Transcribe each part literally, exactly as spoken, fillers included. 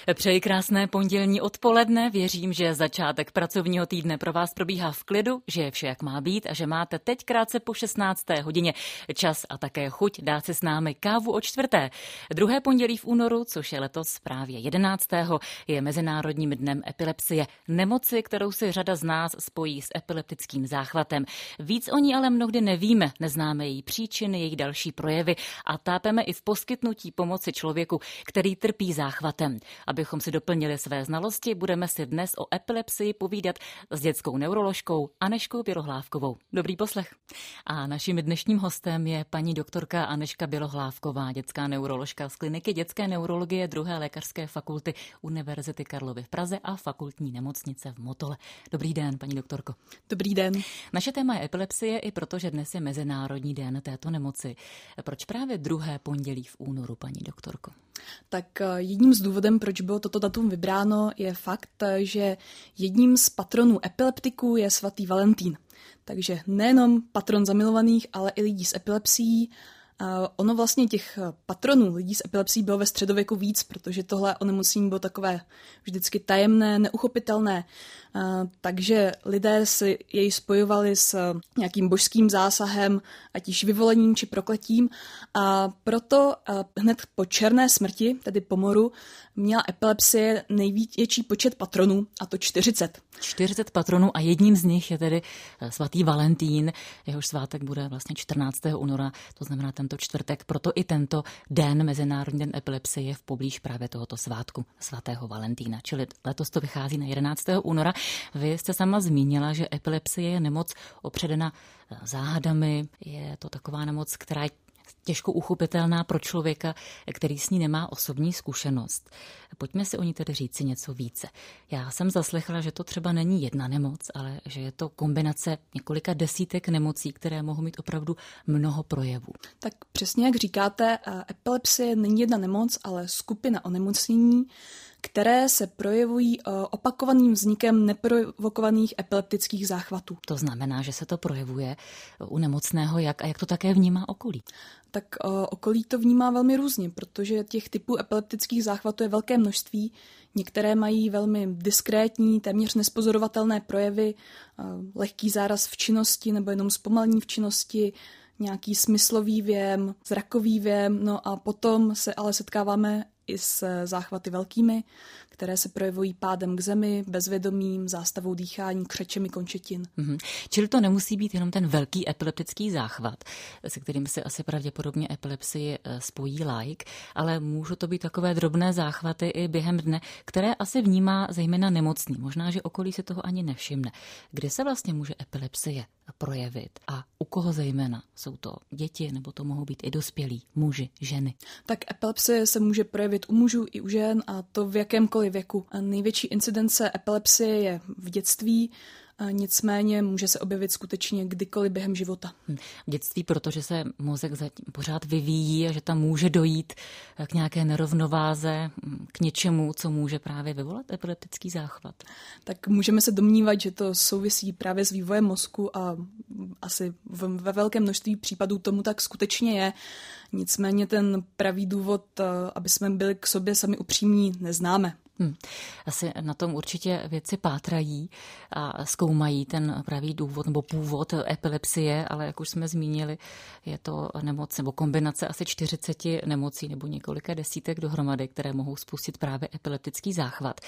Přeji krásné pondělní odpoledne. Věřím, že začátek pracovního týdne pro vás probíhá v klidu, že je vše jak má být a že máte teď krátce po šestnácté hodině čas a také chuť dát si s námi kávu o čtvrté. Druhé pondělí v únoru, což je letos právě jedenáctého je Mezinárodním dnem epilepsie, nemoci, kterou si řada z nás spojí s epileptickým záchvatem. Víc o ní ale mnohdy nevíme, neznáme její příčiny, její další projevy a tápeme i v poskytnutí pomoci člověku, který trpí záchvatem. Abychom si doplnili své znalosti, budeme si dnes o epilepsii povídat s dětskou neuroložkou Anežkou Bělohlávkovou. Dobrý poslech. A naším dnešním hostem je paní doktorka Anežka Bělohlávková, dětská neuroložka z kliniky dětské neurologie druhé lékařské fakulty Univerzity Karlovy v Praze a fakultní nemocnice v Motole. Dobrý den, paní doktorko. Dobrý den. Naše téma je epilepsie i proto, že dnes je Mezinárodní den této nemoci. Proč právě druhé pondělí v únoru, paní doktorko? Tak jedním z důvodem, proč bylo toto datum vybráno, je fakt, že jedním z patronů epileptiků je svatý Valentín. Takže nejenom patron zamilovaných, ale i lidí s epilepsií. Ono vlastně těch patronů lidí s epilepsií bylo ve středověku víc, protože tohle onemocnění bylo takové vždycky tajemné, neuchopitelné. Takže lidé si jej spojovali s nějakým božským zásahem, ať již vyvolením či prokletím. A proto hned po černé smrti, tedy pomoru, měla epilepsie největší počet patronů, a to čtyřicet. čtyřicet patronů a jedním z nich je tedy svatý Valentín, jehož svátek bude vlastně čtrnáctého února, to znamená tento čtvrtek, proto i tento den, Mezinárodní den epilepsie, je v poblíž právě tohoto svátku svatého Valentína, čili letos to vychází na jedenáctého února. Vy jste sama zmínila, že epilepsie je nemoc opředena záhadami, je to taková nemoc, která je těžko uchopitelná pro člověka, který s ní nemá osobní zkušenost. Pojďme si o ní tedy říci něco více. Já jsem zaslechla, že to třeba není jedna nemoc, ale že je to kombinace několika desítek nemocí, které mohou mít opravdu mnoho projevů. Tak přesně jak říkáte, epilepsie není jedna nemoc, ale skupina onemocnění, které se projevují opakovaným vznikem neprovokovaných epileptických záchvatů. To znamená, že se to projevuje u nemocného jak a jak to také vnímá okolí? Tak okolí to vnímá velmi různě, protože těch typů epileptických záchvatů je velké množství. Některé mají velmi diskrétní, téměř nespozorovatelné projevy, lehký záraz v činnosti nebo jenom zpomalení v činnosti, nějaký smyslový věm, zrakový věm, no a potom se ale setkáváme i s záchvaty velkými, které se projevují pádem k zemi, bezvědomím, zástavou dýchání, křečemi končetin. Mm-hmm. Čili to nemusí být jenom ten velký epileptický záchvat, se kterým se asi pravděpodobně epilepsii spojí laik, ale můžou to být takové drobné záchvaty i během dne, které asi vnímá zejména nemocný. Možná, že okolí se toho ani nevšimne. Kde se vlastně může epilepsie projevit a u koho zejména? Jsou to děti nebo to mohou být i dospělí, muži, ženy? Tak epilepsie se může projevit u mužů i u žen a to v jakémkoliv věku. A největší incidence epilepsie je v dětství, a nicméně může se objevit skutečně kdykoliv během života. V dětství, protože se mozek pořád vyvíjí a že tam může dojít k nějaké nerovnováze, k něčemu, co může právě vyvolat epileptický záchvat. Tak můžeme se domnívat, že to souvisí právě s vývojem mozku a asi ve velkém množství případů tomu tak skutečně je. Nicméně ten pravý důvod, aby jsme byli k sobě sami upřímní, neznáme. Hmm. Asi na tom určitě vědci pátrají a zkoumají ten pravý důvod nebo původ epilepsie, ale jak už jsme zmínili, je to nemoc nebo kombinace asi čtyřiceti nemocí nebo několika desítek dohromady, které mohou spustit právě epileptický záchvat.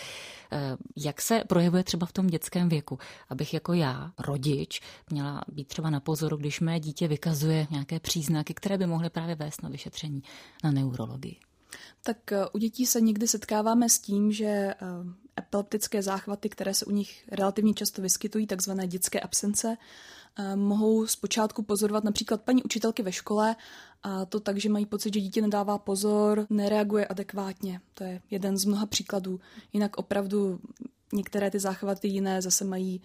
Jak se projevuje třeba v tom dětském věku? Abych jako já, rodič, měla být třeba na pozoru, když mé dítě vykazuje nějaké příznaky, které by mohly právě vést na vyšetření na neurologii. Tak u dětí se někdy setkáváme s tím, že epileptické záchvaty, které se u nich relativně často vyskytují, takzvané dětské absence, mohou zpočátku pozorovat například paní učitelky ve škole, a to tak, že mají pocit, že dítě nedává pozor, nereaguje adekvátně. To je jeden z mnoha příkladů. Jinak opravdu některé ty záchvaty jiné zase mají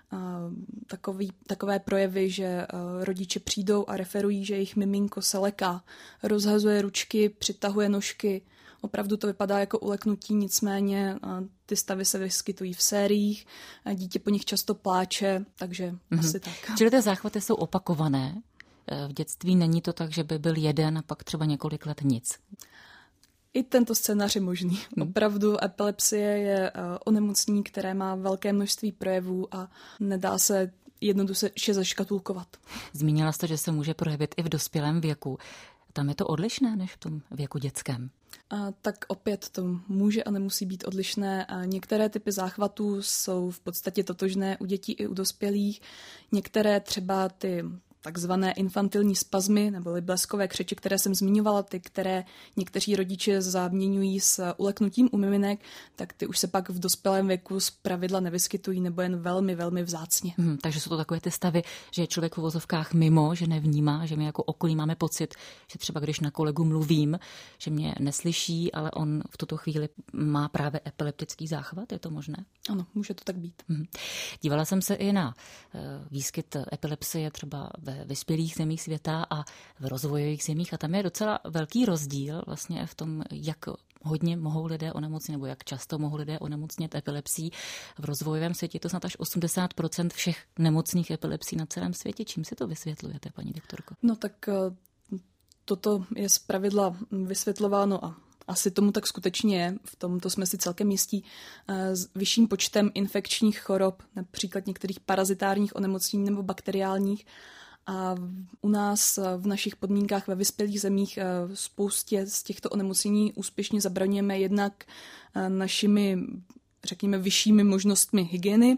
Takový, takové projevy, že rodiče přijdou a referují, že jejich miminko se leká, rozhazuje ručky, přitahuje nožky. Opravdu to vypadá jako uleknutí, nicméně ty stavy se vyskytují v sériích, dítě po nich často pláče, takže mm-hmm. asi tak. Čili ty záchvaty jsou opakované? V dětství není to tak, že by byl jeden a pak třeba několik let nic? I tento scénář je možný. Hmm. Opravdu epilepsie je onemocnění, které má velké množství projevů a nedá se jednoduše zaškatulkovat. Zmínila jste, že se může projevit i v dospělém věku. Tam je to odlišné než v tom věku dětském? A tak opět to může a nemusí být odlišné. A některé typy záchvatů jsou v podstatě totožné u dětí i u dospělých. Některé třeba ty takzvané infantilní spazmy nebo bleskové křeče, které jsem zmiňovala, ty, které někteří rodiče zaměňují s uleknutím u miminek, tak ty už se pak v dospělém věku zpravidla nevyskytují nebo jen velmi, velmi vzácně. Hmm, takže jsou to takové ty stavy, že je člověk v uvozovkách mimo, že nevnímá, že my jako okolí máme pocit, že třeba když na kolegu mluvím, že mě neslyší, ale on v tuto chvíli má právě epileptický záchvat, je to možné? Ano, může to tak být. Hmm. Dívala jsem se i na výskyt epilepsie třeba ve vyspělých zemích světa a v rozvojových zemích a tam je docela velký rozdíl vlastně v tom, jak hodně mohou lidé onemocnit nebo jak často mohou lidé onemocnit epilepsií. V rozvojovém světě je to snad až osmdesát procent všech nemocných epilepsií na celém světě. Čím si to vysvětlujete, paní doktorko? No tak toto je zpravidla vysvětlováno a asi tomu tak skutečně je, v tomto jsme si celkem jistí, s vyšším počtem infekčních chorob, například některých parazitárních onemocnění nebo bakteriálních. A u nás v našich podmínkách ve vyspělých zemích spoustě z těchto onemocnění úspěšně zabraňujeme jednak našimi, řekněme, vyššími možnostmi hygieny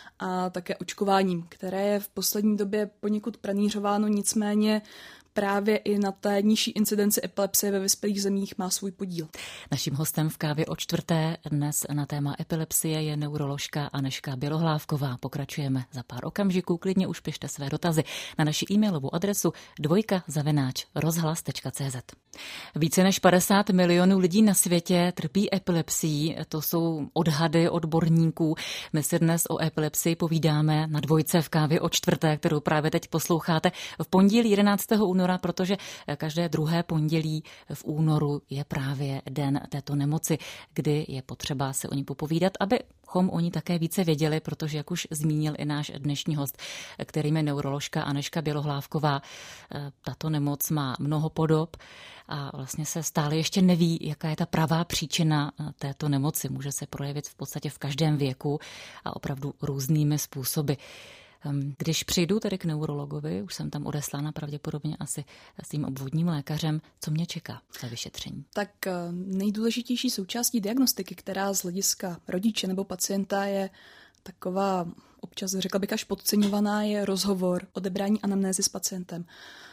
a také očkováním, které je v poslední době poněkud pranířováno, nicméně právě i na té nižší incidenci epilepsie ve vyspělých zemích má svůj podíl. Naším hostem v Kávě o čtvrté dnes na téma epilepsie je neuroložka Anežka Bělohlavková. Pokračujeme za pár okamžiků, klidně už pište své dotazy na naši e-mailovou adresu dvojka zavináč rozhlas tečka cé zet. Více než padesát milionů lidí na světě trpí epilepsií, to jsou odhady odborníků. My si dnes o epilepsii povídáme na dvojce v Kávě o čtvrté, kterou právě teď posloucháte v pondělí jedenáctého února, protože každé druhé pondělí v únoru je právě den této nemoci, kdy je potřeba se o ní popovídat, abychom o ní také více věděli, protože jak už zmínil i náš dnešní host, kterým je neuroložka Anežka Bělohlavková, tato nemoc má mnoho podob a vlastně se stále ještě neví, jaká je ta pravá příčina této nemoci. Může se projevit v podstatě v každém věku a opravdu různými způsoby. Když přijdu tedy k neurologovi, už jsem tam odeslána pravděpodobně asi s tím obvodním lékařem, co mě čeká za vyšetření? Tak nejdůležitější součástí diagnostiky, která z hlediska rodiče nebo pacienta je taková, občas řekla bych až podceňovaná, je rozhovor, odebrání anamnézy s pacientem.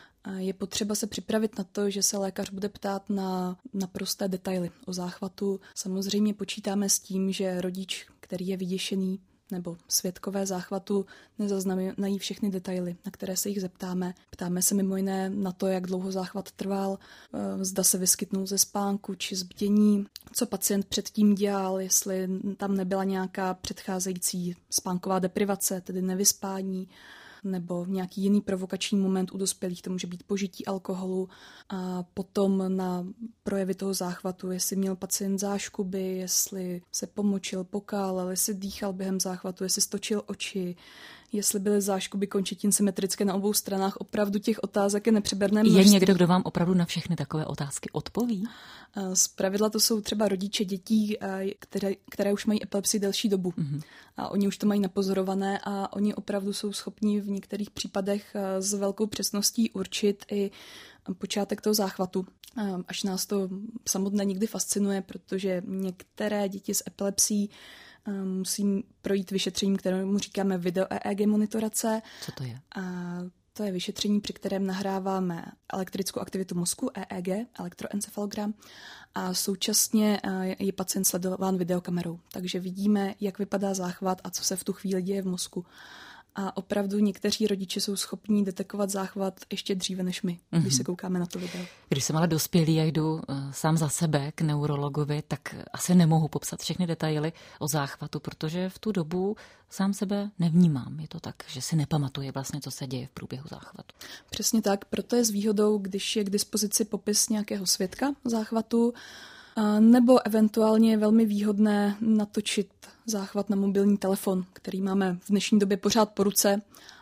Je potřeba se připravit na to, že se lékař bude ptát na naprosté detaily o záchvatu. Samozřejmě počítáme s tím, že rodič, který je vyděšený, nebo svědkové záchvatu nezaznamenají všechny detaily, na které se jich zeptáme. Ptáme se mimo jiné na to, jak dlouho záchvat trval, zda se vyskytnul ze spánku či z bdění, co pacient předtím dělal, jestli tam nebyla nějaká předcházející spánková deprivace, tedy nevyspání, nebo nějaký jiný provokační moment u dospělých, to může být požití alkoholu a potom na projevy toho záchvatu, jestli měl pacient záškuby, jestli se pomočil, pokálel, jestli dýchal během záchvatu, jestli stočil oči, jestli byly záškuby končetin symetrické na obou stranách. Opravdu těch otázek je nepřeberné množství. Je někdo, kdo vám opravdu na všechny takové otázky odpoví? Zpravidla to jsou třeba rodiče dětí, které, které už mají epilepsii delší dobu. Mm-hmm. A oni už to mají napozorované a oni opravdu jsou schopni v některých případech s velkou přesností určit i počátek toho záchvatu. Až nás to samotné někdy fascinuje, protože některé děti s epilepsií musí projít vyšetřením, kterému říkáme video E E G monitorace. Co to je? A to je vyšetření, při kterém nahráváme elektrickou aktivitu mozku, E E G, elektroencefalogram, a současně je pacient sledován videokamerou. Takže vidíme, jak vypadá záchvat a co se v tu chvíli děje v mozku. A opravdu někteří rodiče jsou schopní detekovat záchvat ještě dříve než my, mm-hmm. když se koukáme na to video. Když jsem ale dospělý a jdu uh, sám za sebe k neurologovi, tak asi nemohu popsat všechny detaily o záchvatu, protože v tu dobu sám sebe nevnímám. Je to tak, že si nepamatuji vlastně, co se děje v průběhu záchvatu. Přesně tak, proto je s výhodou, když je k dispozici popis nějakého svědka záchvatu, nebo eventuálně je velmi výhodné natočit záchvat na mobilní telefon, který máme v dnešní době pořád po ruce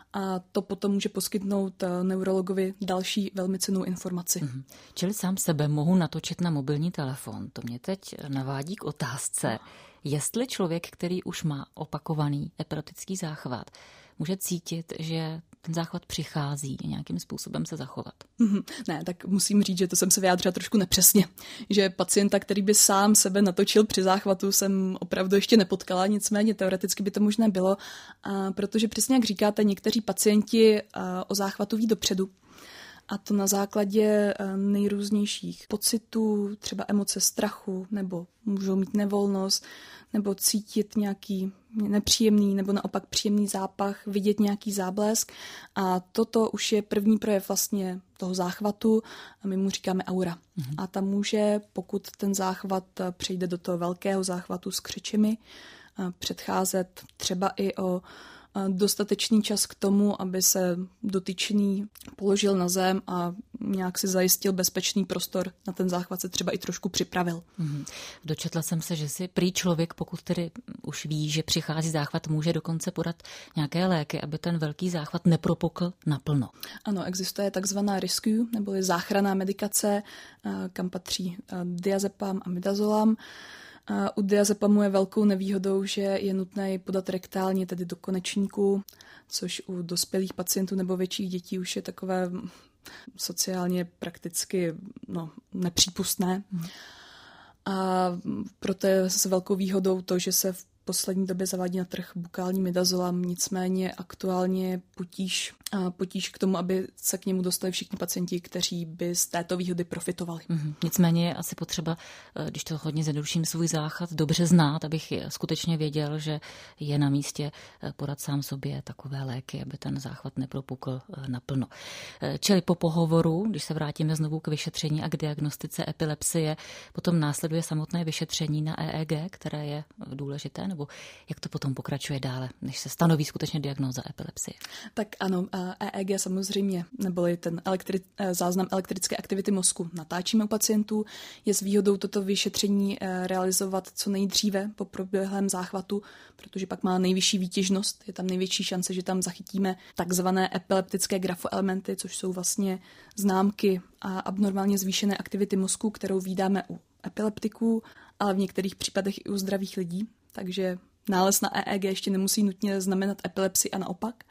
a to potom může poskytnout neurologovi další velmi cennou informaci. Mm-hmm. Čili sám sebe mohu natočit na mobilní telefon. To mě teď navádí k otázce, jestli člověk, který už má opakovaný epileptický záchvat, může cítit, že ten záchvat přichází a nějakým způsobem se zachovat. Mm-hmm. Ne, tak musím říct, že to jsem se vyjádřila trošku nepřesně. Že pacienta, který by sám sebe natočil při záchvatu, jsem opravdu ještě nepotkala, nicméně teoreticky by to možné bylo, a protože přesně jak říkáte, někteří pacienti o záchvatu ví dopředu. A to na základě nejrůznějších pocitů, třeba emoce strachu, nebo můžou mít nevolnost, nebo cítit nějaký nepříjemný nebo naopak příjemný zápach, vidět nějaký záblesk. A toto už je první projev vlastně toho záchvatu a my mu říkáme aura. Mhm. A tam může, pokud ten záchvat přejde do toho velkého záchvatu s křečemi, předcházet třeba i o dostatečný čas k tomu, aby se dotyčný položil na zem a nějak si zajistil bezpečný prostor na ten záchvat, se třeba i trošku připravil. Mm-hmm. Dočetla jsem se, že si prý člověk, pokud tedy už ví, že přichází záchvat, může dokonce podat nějaké léky, aby ten velký záchvat nepropukl naplno. Ano, existuje takzvaná rescue, neboli záchranná medikace, kam patří diazepam a midazolam. U diazepamu je velkou nevýhodou, že je nutné ji podat rektálně, tedy do konečníku, což u dospělých pacientů nebo větších dětí už je takové sociálně prakticky no, nepřípustné. Hmm. A proto je s velkou výhodou to, že se v poslední době zavádí na trh bukální midazolam, nicméně aktuálně potíž, potíž k tomu, aby se k němu dostali všichni pacienti, kteří by z této výhody profitovali. Mm-hmm. Nicméně je asi potřeba, když to hodně zjednoduším, svůj záchvat dobře znát, abych skutečně věděl, že je na místě podat sám sobě takové léky, aby ten záchvat nepropukl naplno. Čili po pohovoru, když se vrátíme znovu k vyšetření a k diagnostice epilepsie, potom následuje samotné vyšetření na E E G, které je důležité, nebo jak to potom pokračuje dále, než se stanoví skutečně diagnóza epilepsie? Tak ano, E E G samozřejmě, neboli ten elektri- záznam elektrické aktivity mozku natáčíme u pacientů. Je s výhodou toto vyšetření realizovat co nejdříve po proběhlém záchvatu, protože pak má nejvyšší výtěžnost, je tam největší šance, že tam zachytíme takzvané epileptické grafoelementy, což jsou vlastně známky a abnormálně zvýšené aktivity mozku, kterou vídáme u epileptiků, ale v některých případech i u zdravých lidí. Takže nález na E E G ještě nemusí nutně znamenat epilepsii a naopak.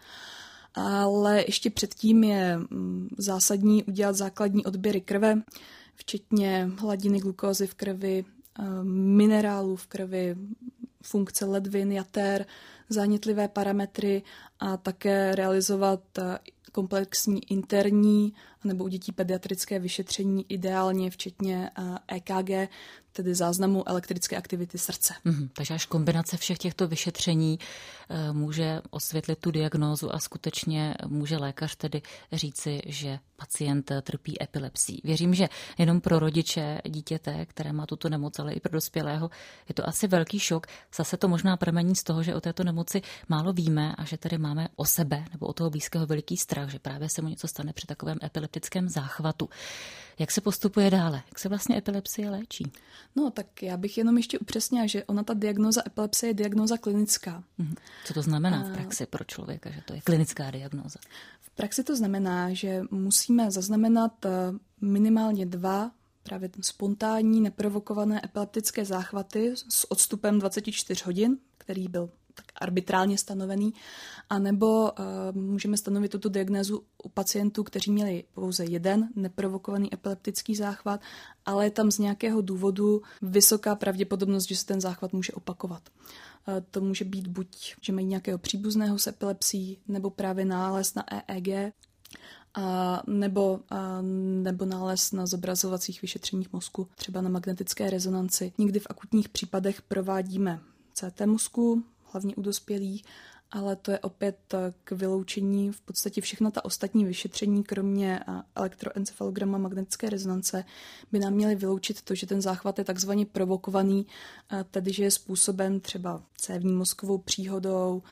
Ale ještě předtím je zásadní udělat základní odběry krve, včetně hladiny glukózy v krvi, minerálů v krvi, funkce ledvin, jater, zánětlivé parametry a také realizovat komplexní interní nebo u dětí pediatrické vyšetření, ideálně včetně E K G, tedy záznamu elektrické aktivity srdce. Mm, takže až kombinace všech těchto vyšetření e, může osvětlit tu diagnózu a skutečně může lékař tedy říci, že pacient trpí epilepsií. Věřím, že jenom pro rodiče dítěte, které má tuto nemoc, ale i pro dospělého, je to asi velký šok. Zase to možná pramení z toho, že o této nemoci málo víme a že tedy máme o sebe nebo o toho blízkého veliký strach, že právě se mu něco stane při takovém epileptickém záchvatu. Jak se postupuje dále? Jak se vlastně epilepsie léčí? No, tak já bych jenom ještě upřesnila, že ona ta diagnóza epilepsie je diagnóza klinická. Co to znamená v praxi pro člověka, že to je klinická diagnóza? V praxi to znamená, že musíme zaznamenat minimálně dva právě spontánní neprovokované epileptické záchvaty s odstupem dvacet čtyři hodin, který byl tak arbitrálně stanovený, anebo uh, můžeme stanovit tuto diagnózu u pacientů, kteří měli pouze jeden neprovokovaný epileptický záchvat, ale je tam z nějakého důvodu vysoká pravděpodobnost, že se ten záchvat může opakovat. Uh, to může být buď, že mají nějakého příbuzného s epilepsií, nebo právě nález na E E G, A nebo, a nebo nález na zobrazovacích vyšetřeních mozku, třeba na magnetické rezonanci. Někdy v akutních případech provádíme C T mozku, hlavně u dospělých, ale to je opět k vyloučení v podstatě všechna ta ostatní vyšetření, kromě elektroencefalograma magnetické rezonance, by nám měly vyloučit to, že ten záchvat je takzvaně provokovaný, tedy že je způsoben třeba cévní mozkovou příhodou nebo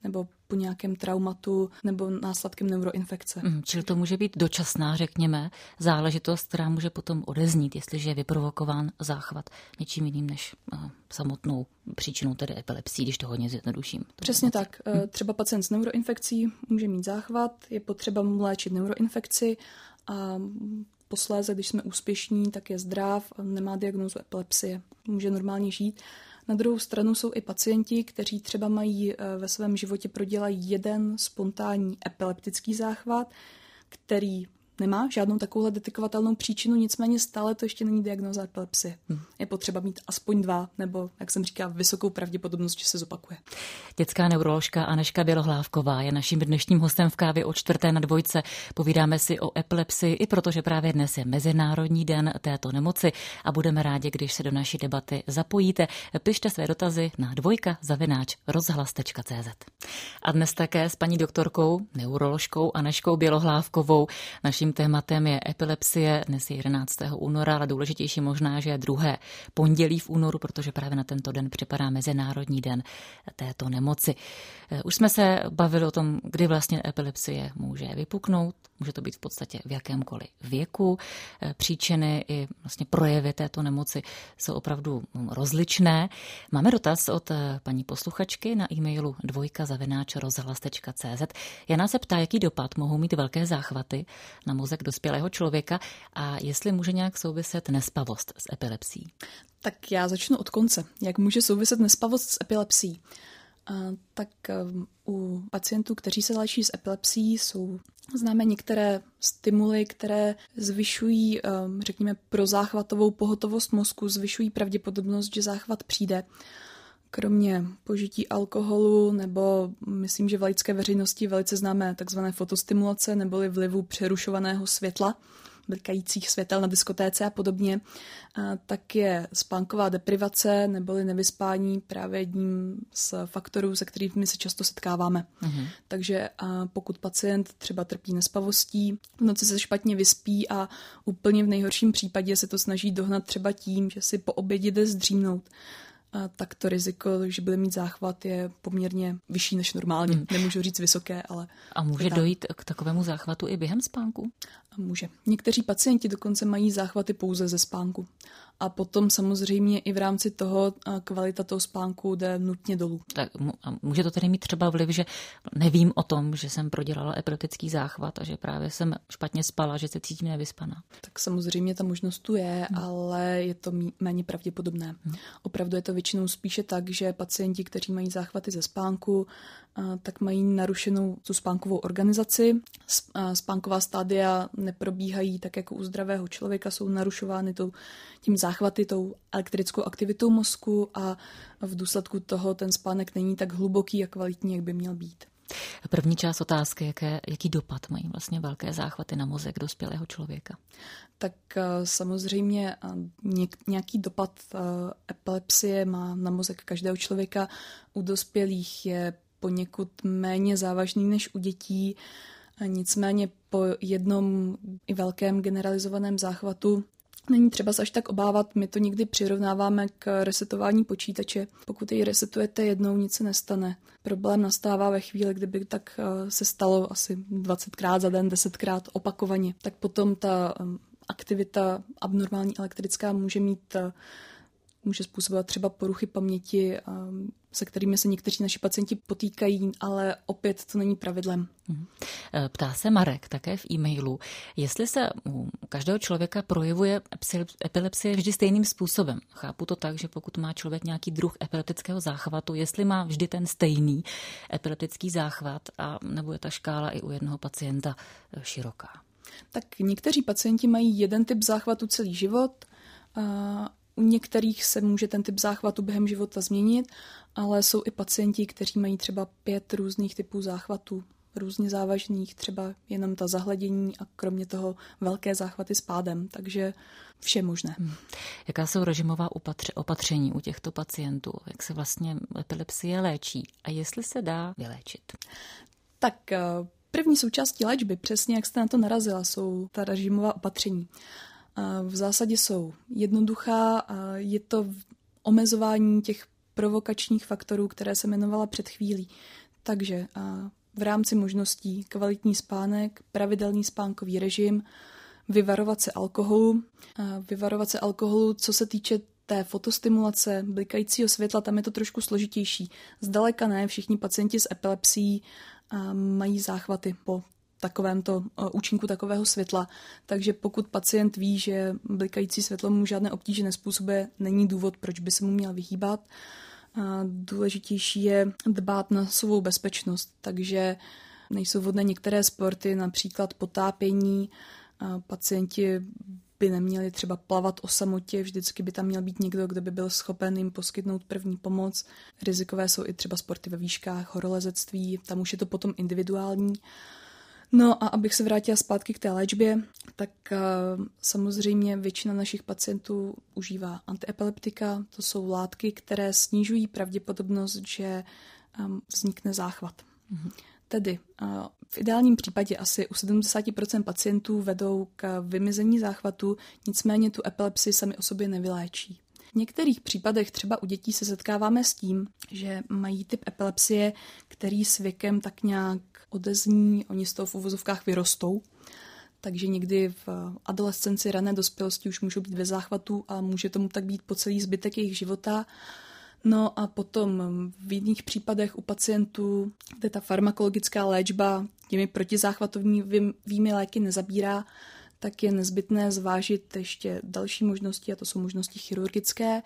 po nějakém traumatu nebo následkem neuroinfekce. Mm, čili to může být dočasná, řekněme, záležitost, která může potom odeznít, jestliže je vyprovokován záchvat něčím jiným než uh, samotnou příčinou, tedy epilepsii, když to hodně zjednoduším. Přesně tak. Mm. Třeba pacient s neuroinfekcí může mít záchvat, je potřeba mu léčit neuroinfekci a posléze, když jsme úspěšní, tak je zdrav, nemá diagnózu epilepsie, může normálně žít. Na druhou stranu jsou i pacienti, kteří třeba mají ve svém životě prodělají jeden spontánní epileptický záchvat, který nemá žádnou takovouhle detekovatelnou příčinu, nicméně stále to ještě není diagnóza epilepsie. Hmm. Je potřeba mít aspoň dva, nebo, jak jsem říkala, vysokou pravděpodobnost, že se zopakuje. Dětská neuroložka Anežka Bělohlávková je naším dnešním hostem v Kávě o čtvrté na dvojce. Povídáme si o epilepsii, i protože právě dnes je Mezinárodní den této nemoci a budeme rádi, když se do naší debaty zapojíte. Pište své dotazy na dvojka zavináč rozhlas tečka cé zet. A dnes také s paní doktorkou, neuroložkou Anežkou Bělohlávkovou. Naším tématem je epilepsie, dnes je jedenáctého února, ale důležitější možná, že je druhé pondělí v únoru, protože právě na tento den připadá Mezinárodní den této nemoci. Už jsme se bavili o tom, kdy vlastně epilepsie může vypuknout, může to být v podstatě v jakémkoliv věku. Příčiny i vlastně projevy této nemoci jsou opravdu rozličné. Máme dotaz od paní posluchačky na e-mailu dvojka zavináč rozhlas tečka cé zet. Jana se ptá, jaký dopad mohou mít velké záchvaty na mozek dospělého člověka a jestli může nějak souviset nespavost s epilepsií. Tak já začnu od konce. Jak může souviset nespavost s epilepsií? A, tak u pacientů, kteří se léčí s epilepsií, jsou známe některé stimuly, které zvyšují, řekněme, prozáchvatovou pohotovost mozku, zvyšují pravděpodobnost, že záchvat přijde. Kromě požití alkoholu nebo myslím, že v laické veřejnosti velice známé takzvané fotostimulace neboli vlivu přerušovaného světla, blikajících světel na diskotéce a podobně, a tak je spánková deprivace neboli nevyspání právě jedním z faktorů, se kterými se často setkáváme. Mhm. Takže a pokud pacient třeba trpí nespavostí, v noci se špatně vyspí a úplně v nejhorším případě se to snaží dohnat třeba tím, že si po obědě jde zdřímnout, a tak to riziko, že bude mít záchvat, je poměrně vyšší než normálně. Hmm. Nemůžu říct vysoké, ale... A může dojít k takovému záchvatu i během spánku? A může. Někteří pacienti dokonce mají záchvaty pouze ze spánku. A potom samozřejmě i v rámci toho kvalita toho spánku jde nutně dolů. Tak a může to tedy mít třeba vliv, že nevím o tom, že jsem prodělala epileptický záchvat a že právě jsem špatně spala, že se cítím nevyspaná? Tak samozřejmě ta možnost tu je, hmm. ale je to méně pravděpodobné. Hmm. Opravdu je to většinou spíše tak, že pacienti, kteří mají záchvaty ze spánku, tak mají narušenou tu spánkovou organizaci. Spánková stádia neprobíhají tak jako u zdravého člověka, jsou narušovány tou, tím záchvaty, tou elektrickou aktivitou mozku a v důsledku toho ten spánek není tak hluboký a kvalitní, jak by měl být. První část otázky, jaké, jaký dopad mají vlastně velké záchvaty na mozek dospělého člověka? Tak samozřejmě nějaký dopad epilepsie má na mozek každého člověka. U dospělých je poněkud méně závažný než u dětí. Nicméně po jednom i velkém generalizovaném záchvatu není třeba se až tak obávat, my to někdy přirovnáváme k resetování počítače. Pokud jej resetujete jednou, nic se nestane. Problém nastává ve chvíli, kdyby tak se stalo asi dvacetkrát za den, desetkrát opakovaně. Tak potom ta aktivita abnormální elektrická může mít, může způsobovat třeba poruchy paměti, se kterými se někteří naši pacienti potýkají, ale opět to není pravidlem. Ptá se Marek také v e-mailu, jestli se u každého člověka projevuje epilepsie vždy stejným způsobem. Chápu to tak, že pokud má člověk nějaký druh epileptického záchvatu, jestli má vždy ten stejný epileptický záchvat, a nebo je ta škála i u jednoho pacienta široká. Tak někteří pacienti mají jeden typ záchvatu celý život, a u některých se může ten typ záchvatu během života změnit, ale jsou i pacienti, kteří mají třeba pět různých typů záchvatů, různě závažných, třeba jenom ta zahledění a kromě toho velké záchvaty s pádem, takže vše možné. Hmm. Jaká jsou režimová opatření u těchto pacientů? Jak se vlastně epilepsie léčí a jestli se dá vyléčit? Tak první součástí léčby, přesně jak jste na to narazila, jsou ta režimová opatření. V zásadě jsou jednoduchá, je to omezování těch provokačních faktorů, které jsem jmenovala před chvílí. Takže v rámci možností kvalitní spánek, pravidelný spánkový režim, vyvarovat se alkoholu. Vyvarovat se alkoholu, co se týče té fotostimulace, blikajícího světla, tam je to trošku složitější. Zdaleka ne všichni pacienti s epilepsií mají záchvaty po takovémto účinku takového světla. Takže pokud pacient ví, že blikající světlo mu žádné obtíže nezpůsobuje, není důvod, proč by se mu měl vyhýbat. Důležitější je dbát na svou bezpečnost, takže nejsou vhodné některé sporty, například potápění. Pacienti by neměli třeba plavat o samotě, vždycky by tam měl být někdo, kdo by byl schopen jim poskytnout první pomoc. Rizikové jsou i třeba sporty ve výškách, horolezectví, tam už je to potom individuální. No a abych se vrátila zpátky k té léčbě, tak uh, samozřejmě většina našich pacientů užívá antiepileptika. To jsou látky, které snižují pravděpodobnost, že um, vznikne záchvat. Mm-hmm. Tedy uh, v ideálním případě asi u sedmdesát procent pacientů vedou k vymizení záchvatu, nicméně tu epilepsii sami o sobě nevyléčí. V některých případech třeba u dětí se setkáváme s tím, že mají typ epilepsie, který s věkem tak nějak odezní, oni z toho v uvozovkách vyrostou. Takže někdy v adolescenci, rané dospělosti už můžou být bez záchvatu a může tomu tak být po celý zbytek jejich života. No a potom v jiných případech u pacientů, kde ta farmakologická léčba těmi protizáchvatovými léky nezabírá, tak je nezbytné zvážit ještě další možnosti, a to jsou možnosti chirurgické.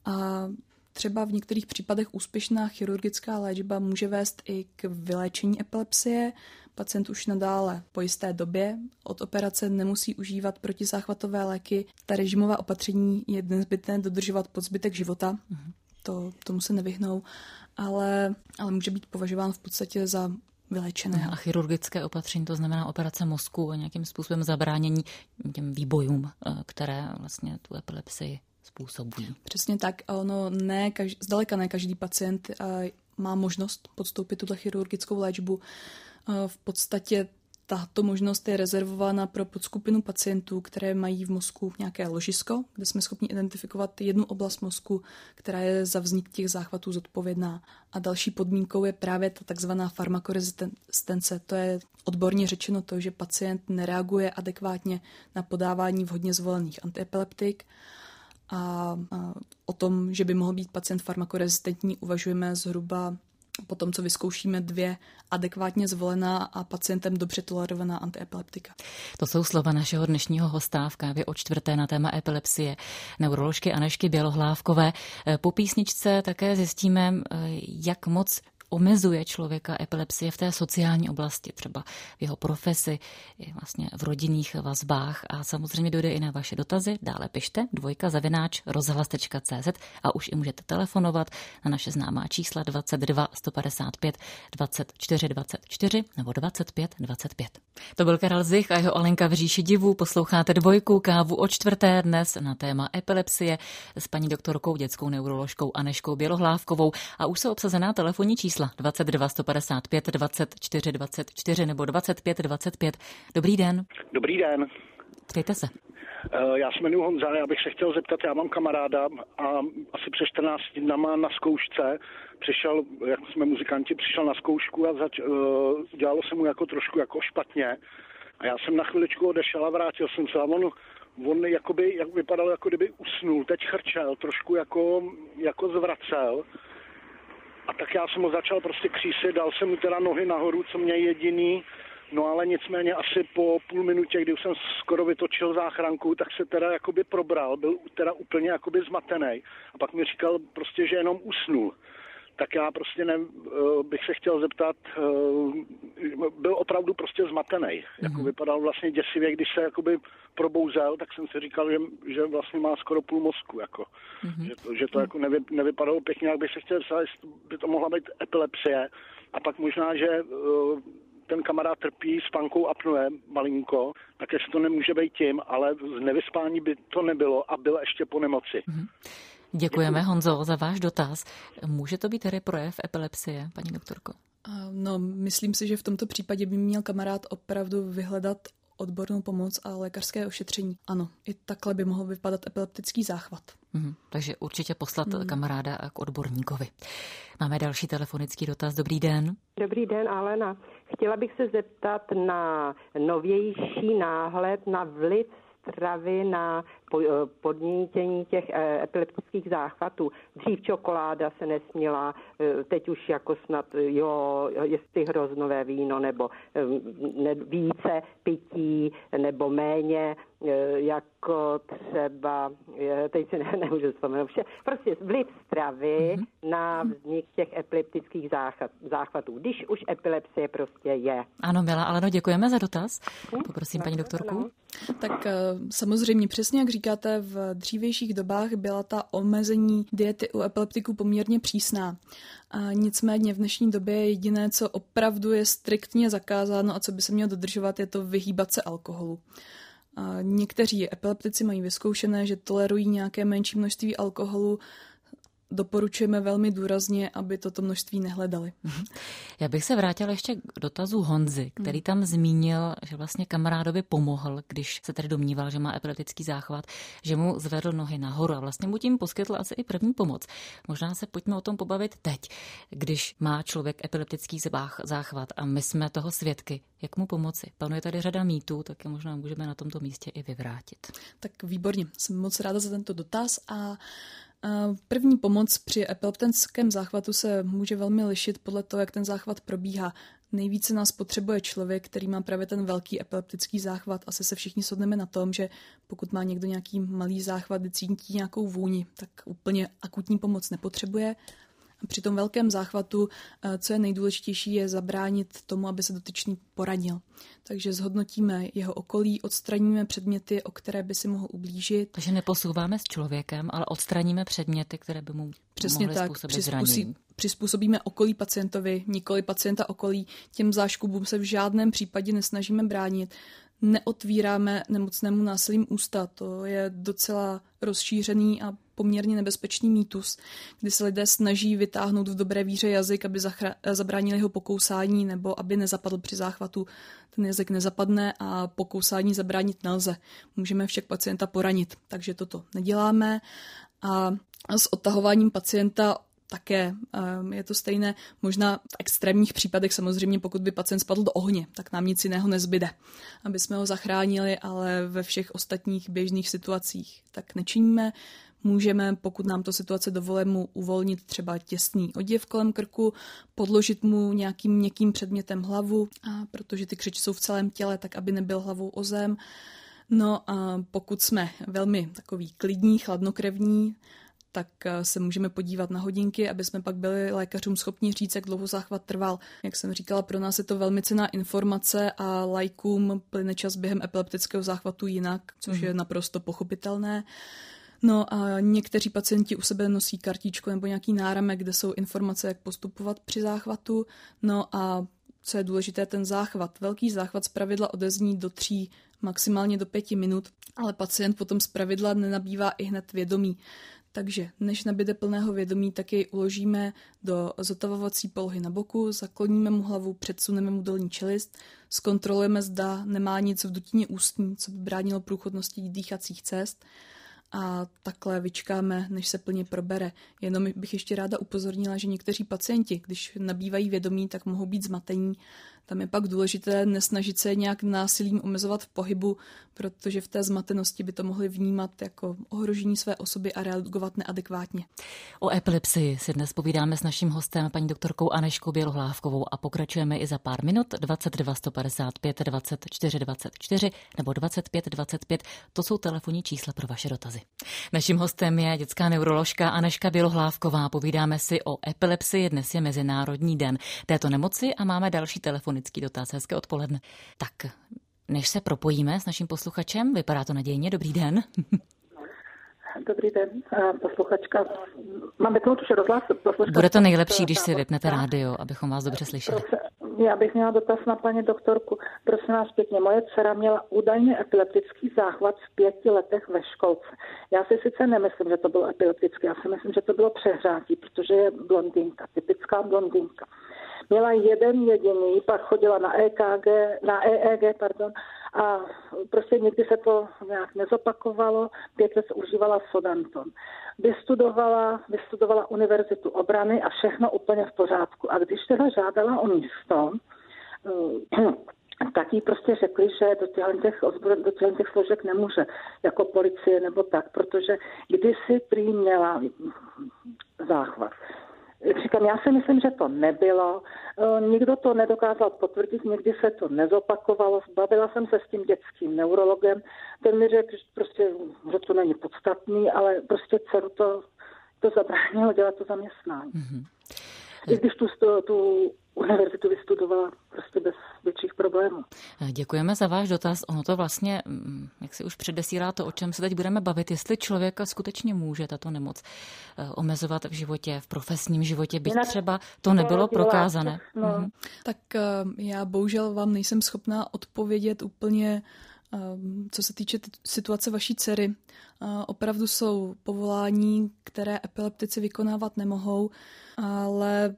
A třeba v některých případech úspěšná chirurgická léčba může vést i k vyléčení epilepsie. Pacient už nadále po jisté době od operace nemusí užívat protizáchvatové léky. Ta režimová opatření je nezbytné dodržovat po zbytek života. Mm-hmm. To, tomu se nevyhnou, ale, ale může být považován v podstatě za vyléčené. A chirurgické opatření, to znamená operace mozku a nějakým způsobem zabránění těm výbojům, které vlastně tu epilepsii způsobují. Přesně tak. Ono ne, kaž, zdaleka ne každý pacient má možnost podstoupit tuto chirurgickou léčbu. V podstatě tato možnost je rezervována pro podskupinu pacientů, které mají v mozku nějaké ložisko, kde jsme schopni identifikovat jednu oblast mozku, která je za vznik těch záchvatů zodpovědná. A další podmínkou je právě ta takzvaná farmakorezistence. To je odborně řečeno to, že pacient nereaguje adekvátně na podávání vhodně zvolených antiepileptik. A, a o tom, že by mohl být pacient farmakorezistentní, uvažujeme zhruba po tom, co vyzkoušíme dvě adekvátně zvolená a pacientem dobře tolerovaná antiepileptika. To jsou slova našeho dnešního hosta v Kávě o čtvrté na téma epilepsie, neuroložky Anežky Bělohlávkové. Po písničce také zjistíme, jak moc omezuje člověka epilepsie v té sociální oblasti, třeba v jeho profesi, vlastně v rodinných vazbách, a samozřejmě dojde i na vaše dotazy. Dále pište dvojka zavináč rozhlas tečka cé zet a už i můžete telefonovat na naše známá čísla dvacet dva sto padesát pět dvacet čtyři dvacet čtyři nebo dvacet pět dvacet pět. To byl Karel Zich a jeho Alenka v říši divů. Posloucháte Dvojku, Kávu o čtvrté dnes na téma epilepsie s paní doktorkou, dětskou neuroložkou Anežkou Bělohlávkovou, a už jsou obsazená telefonní čísla dvacet dva sto padesát pět dvacet čtyři dvacet čtyři nebo dvacet pět dvacet pět. Dobrý den. Dobrý den. Ptejte se. Já se jmenuji Honza, já bych se chtěl zeptat, já mám kamaráda a asi před čtrnácti dnama na zkoušce přišel, jak jsme muzikanti, přišel na zkoušku a zač, uh, dělalo se mu jako trošku jako špatně. A já jsem na chviličku odešel a vrátil jsem se a on, on jakoby, jak vypadal, jako kdyby usnul, teď chrčel, trošku jako, jako zvracel. A tak já jsem ho začal prostě křísit, dal jsem mu teda nohy nahoru, co mě jediný, no ale nicméně asi po půl minutě, kdy už jsem skoro vytočil záchranku, tak se teda jakoby probral, byl teda úplně jakoby zmatený. A pak mi říkal prostě, že jenom usnul. Tak já prostě ne, bych se chtěl zeptat, byl opravdu prostě zmatený. Mm-hmm. Jako vypadal vlastně děsivě, když se jakoby probouzel, tak jsem si říkal, že, že vlastně má skoro půl mozku. Jako. Mm-hmm. Že to, že to jako nevy, nevypadalo pěkně, jak bych se chtěl zeptat, jestli by to mohla být epilepsie. A pak možná, že ten kamarád trpí spánkou apnoe malinko, tak jestli to nemůže být tím, ale z nevyspání by to nebylo a bylo ještě po nemoci. Mm-hmm. Děkujeme, Honzo, za váš dotaz. Může to být tedy projev epilepsie, paní doktorko? No, myslím si, že v tomto případě by měl kamarád opravdu vyhledat odbornou pomoc a lékařské ošetření. Ano, i takhle by mohl vypadat epileptický záchvat. Mm, takže určitě poslat mm. kamaráda k odborníkovi. Máme další telefonický dotaz. Dobrý den. Dobrý den, Alena. Chtěla bych se zeptat na novější náhled na vliv stravy na podnítění těch epileptických záchvatů. Dřív čokoláda se nesměla, teď už jako snad, jo, jestli hroznové víno, nebo ne, více pití, nebo méně, jako třeba, teď se ne, nemůžu vzpomenout, vše, prostě vliv stravy mm-hmm. na vznik těch epileptických záchvat, záchvatů, když už epilepsie prostě je. Ano, milá Aleno, děkujeme za dotaz. Poprosím paní doktorku. Tak samozřejmě přesně, jak říkáte, v dřívějších dobách byla ta omezení diety u epileptiků poměrně přísná. A nicméně v dnešní době jediné, co opravdu je striktně zakázáno a co by se mělo dodržovat, je to vyhýbat se alkoholu. A někteří epileptici mají vyzkoušené, že tolerují nějaké menší množství alkoholu. Doporučujeme velmi důrazně, aby toto množství nehledali. Já bych se vrátila ještě k dotazu Honzy, který tam zmínil, že vlastně kamarádovi pomohl, když se tedy domníval, že má epileptický záchvat, že mu zvedl nohy nahoru a vlastně mu tím poskytl asi i první pomoc. Možná se pojďme o tom pobavit teď, když má člověk epileptický záchvat a my jsme toho svědky. Jak mu pomoci? Panuje tady řada mýtů, tak je možná můžeme na tomto místě i vyvrátit. Tak výborně, jsem moc ráda za tento dotaz a první pomoc při epileptickém záchvatu se může velmi lišit podle toho, jak ten záchvat probíhá. Nejvíce nás potřebuje člověk, který má právě ten velký epileptický záchvat. Asi se všichni shodneme na tom, že pokud má někdo nějaký malý záchvat, kdy cítí nějakou vůni, tak úplně akutní pomoc nepotřebuje. A při tom velkém záchvatu, co je nejdůležitější, je zabránit tomu, aby se dotyčný poranil. Takže zhodnotíme jeho okolí, odstraníme předměty, o které by si mohl ublížit. Takže neposouváme s člověkem, ale odstraníme předměty, které by mu Přesně mohly tak, způsobit zranění. Přizpůsobíme okolí pacientovi, nikoli pacienta okolí. Těm záškubům se v žádném případě nesnažíme bránit. Neotvíráme nemocnému násilím ústa. To je docela rozšířený a poměrně nebezpečný mýtus, kdy se lidé snaží vytáhnout v dobré víře jazyk, aby zachra- zabránili jeho pokousání nebo aby nezapadl při záchvatu. Ten jazyk nezapadne a pokousání zabránit nelze. Můžeme však pacienta poranit, takže toto neděláme. A s odtahováním pacienta také je to stejné, možná v extrémních případech samozřejmě, pokud by pacient spadl do ohně, tak nám nic jiného nezbyde, aby jsme ho zachránili, ale ve všech ostatních běžných situacích tak nečiníme. Můžeme, pokud nám to situace dovolí, mu uvolnit třeba těsný oděv kolem krku, podložit mu nějakým měkkým předmětem hlavu, a protože ty křeči jsou v celém těle, tak aby nebyl hlavou o zem. No a pokud jsme velmi takový klidní, chladnokrevní, tak se můžeme podívat na hodinky, aby jsme pak byli lékařům schopni říct, jak dlouho záchvat trval. Jak jsem říkala, pro nás je to velmi cenná informace a laikům plyne čas během epileptického záchvatu jinak, což je naprosto pochopitelné. No a někteří pacienti u sebe nosí kartičku nebo nějaký náramek, kde jsou informace, jak postupovat při záchvatu. No a co je důležité, ten záchvat. Velký záchvat zpravidla odezní do tří, maximálně do pěti minut, ale pacient potom zpravidla nenabývá i hned vědomí. Takže než nabíde plného vědomí, tak jej uložíme do zotavovací polohy na boku, zakloníme mu hlavu, předsuneme mu dolní čelist, zkontrolujeme, zda nemá nic v dutině ústní, co by bránilo průchodnosti dýchacích cest, a takhle vyčkáme, než se plně probere. Jenom bych ještě ráda upozornila, že někteří pacienti, když nabývají vědomí, tak mohou být zmatení. Tam je pak důležité nesnažit se nějak násilím omezovat v pohybu, protože v té zmatenosti by to mohli vnímat jako ohrožení své osoby a reagovat neadekvátně. O epilepsii si dnes povídáme s naším hostem, paní doktorkou Anežkou Bělohlávkovou, a pokračujeme i za pár minut. dvacet dva sto padesát pět dvacet čtyři dvacet čtyři nebo dvacet pět dvacet pět, to jsou telefonní čísla pro vaše dotazy. Naším hostem je dětská neuroložka Anežka Bělohlávková. Povídáme si o epilepsii. Dnes je Mezinárodní den této nemoci a máme další telefonický dotaz. Hezké odpoledne. Tak, než se propojíme s naším posluchačem, vypadá to nadějně. Dobrý den. Dobrý den, posluchačka. Máme tomu tuž rozhlas. Bude to nejlepší, když si vypnete rádio, abychom vás dobře slyšeli. Já bych měla dotaz na paní doktorku. Prosím vás pěkně, moje dcera měla údajně epileptický záchvat v pěti letech ve školce. Já si sice nemyslím, že to bylo epileptické, já si myslím, že to bylo přehřátí, protože je blondýnka, typická blondýnka. Měla jeden jediný, pak chodila na E K G, na E E G, pardon, a prostě nikdy se to nějak nezopakovalo, pět let užívala Sodanton. vystudovala, vystudovala univerzitu obrany a všechno úplně v pořádku. A když teda žádala o místo, tak jí prostě řekli, že do těch, těch, do těch, těch složek nemůže, jako policie nebo tak, protože kdysi prý měla záchvat. Říkám, já si myslím, že to nebylo, nikdo to nedokázal potvrdit, nikdy se to nezopakovalo, bavila jsem se s tím dětským neurologem, ten mi řekl, že, prostě, že to není podstatný, ale prostě dceru to, to zabránilo dělat to zaměstnání. Mm-hmm. I když tu, tu univerzitu vystudovala prostě bez větších problémů. Děkujeme za váš dotaz. Ono to vlastně, jak si už předesílá to, o čem se teď budeme bavit, jestli člověka skutečně může tato nemoc omezovat v životě, v profesním životě, byť třeba to nebylo prokázané. No. Mhm. Tak já bohužel vám nejsem schopná odpovědět úplně, co se týče situace vaší dcery. Opravdu jsou povolání, které epileptici vykonávat nemohou, ale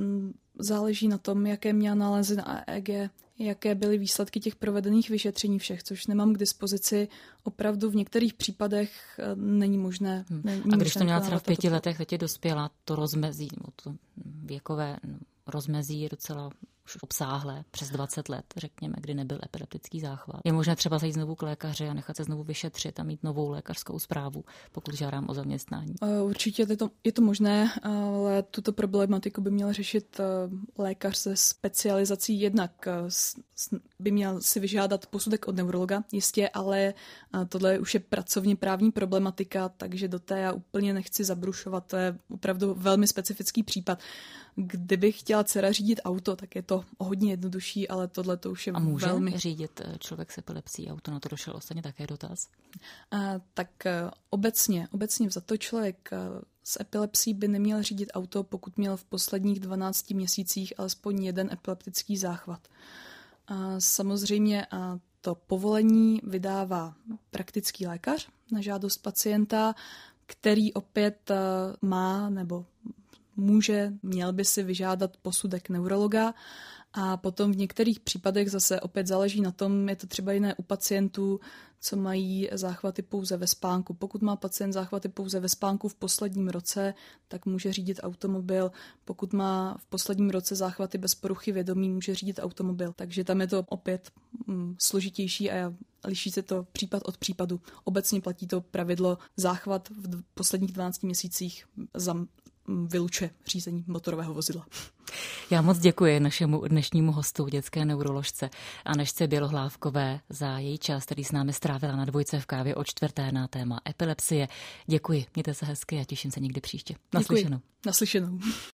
záleží na tom, jaké měla nálezy na E E G, jaké byly výsledky těch provedených vyšetření všech, což nemám k dispozici. Opravdu v některých případech není možné. Hmm. Není A když možné to měla třeba v pěti toto. letech, teď je dospěla, to rozmezí, to věkové rozmezí je docela už obsáhlé, přes dvacet let, řekněme, kdy nebyl epileptický záchvat. Je možné třeba zajít znovu k lékaři a nechat se znovu vyšetřit a mít novou lékařskou zprávu, pokud žádám o zaměstnání. Určitě je to, je to možné, ale tuto problematiku by měl řešit lékař se specializací. Jednak by měl si vyžádat posudek od neurologa, jistě, ale tohle už je pracovně právní problematika, takže do té já úplně nechci zabrušovat. To je opravdu velmi specifický případ. Kdybych chtěla dcera řídit auto, tak je to hodně jednodušší, ale tohle to už je a může velmi... řídit člověk s epilepsií auto? Na to došel ostatně také dotaz. A, tak obecně, obecně vzato člověk s epilepsií by neměl řídit auto, pokud měl v posledních dvanácti měsících alespoň jeden epileptický záchvat. A samozřejmě a to povolení vydává praktický lékař na žádost pacienta, který opět má nebo může, měl by si vyžádat posudek neurologa a potom v některých případech zase opět záleží na tom, je to třeba jiné u pacientů, co mají záchvaty pouze ve spánku. Pokud má pacient záchvaty pouze ve spánku v posledním roce, tak může řídit automobil. Pokud má v posledním roce záchvaty bez poruchy vědomí, může řídit automobil. Takže tam je to opět mm, složitější a liší se to případ od případu. Obecně platí to pravidlo záchvat v posledních dvanácti měsících za vylučuje řízení motorového vozidla. Já moc děkuji našemu dnešnímu hostu, dětské neuroložce Anežce Bělohlávkové, za její čas, který s námi strávila na Dvojce v kávě o čtvrté na téma epilepsie. Děkuji, mějte se hezky a těším se někdy příště. Naslyšenou. Naslyšenou.